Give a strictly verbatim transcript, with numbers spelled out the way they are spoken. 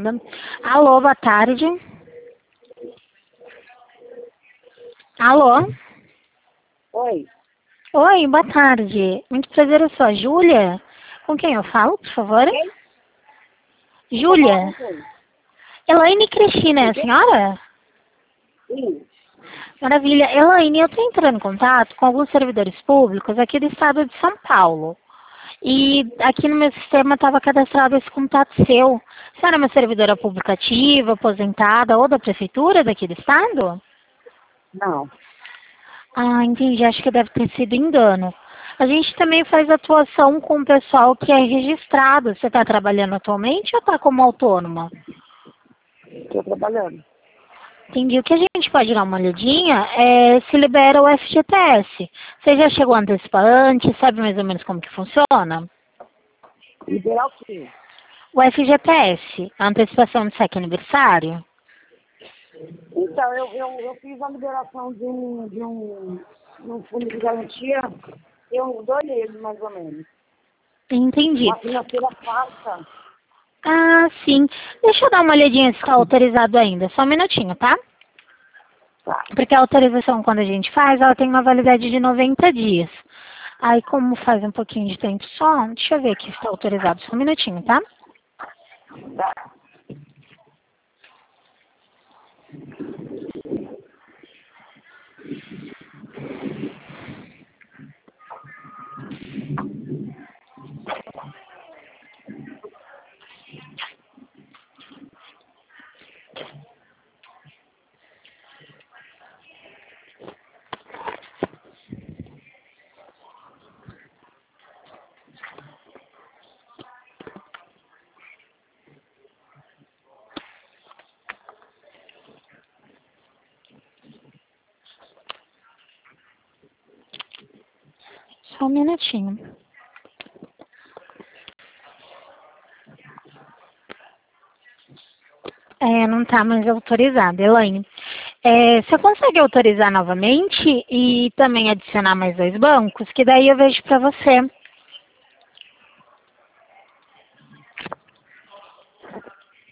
Obrigada. Alô, boa tarde. Alô? Oi. Oi, boa tarde. Muito prazer, eu sou a Júlia. Com quem eu falo, por favor? Quem? Júlia. Elaine Cristina, é a senhora? Sim. Maravilha. Elaine, eu estou entrando em contato com alguns servidores públicos aqui do estado de São Paulo. E aqui no meu sistema estava cadastrado esse contato seu. A senhora é uma servidora pública ativa, aposentada ou da prefeitura daqui do estado? Não. Ah, entendi. Acho que deve ter sido engano. A gente também faz atuação com o pessoal que é registrado. Você está trabalhando atualmente ou está como autônoma? Estou trabalhando. Entendi. O que a gente pode dar uma olhadinha é se libera o F G T S. Você já chegou a antecipar antes? Sabe mais ou menos como que funciona? Liberar o quê? O F G T S, a antecipação de saque aniversário. Então, eu, eu, eu fiz a liberação de um, de um, de um fundo de garantia tem uns dois meses, mais ou menos. Entendi. Uma financeira falsa. Ah, sim. Deixa eu dar uma olhadinha se está autorizado ainda. Só um minutinho, tá? Tá. Porque a autorização, quando a gente faz, ela tem uma validade de noventa dias. Aí, como faz um pouquinho de tempo só, deixa eu ver aqui se está autorizado. Só um minutinho, tá? Tá. Só um minutinho. É, não está mais autorizado, Elaine. É, você consegue autorizar novamente e também adicionar mais dois bancos? Que daí eu vejo para você.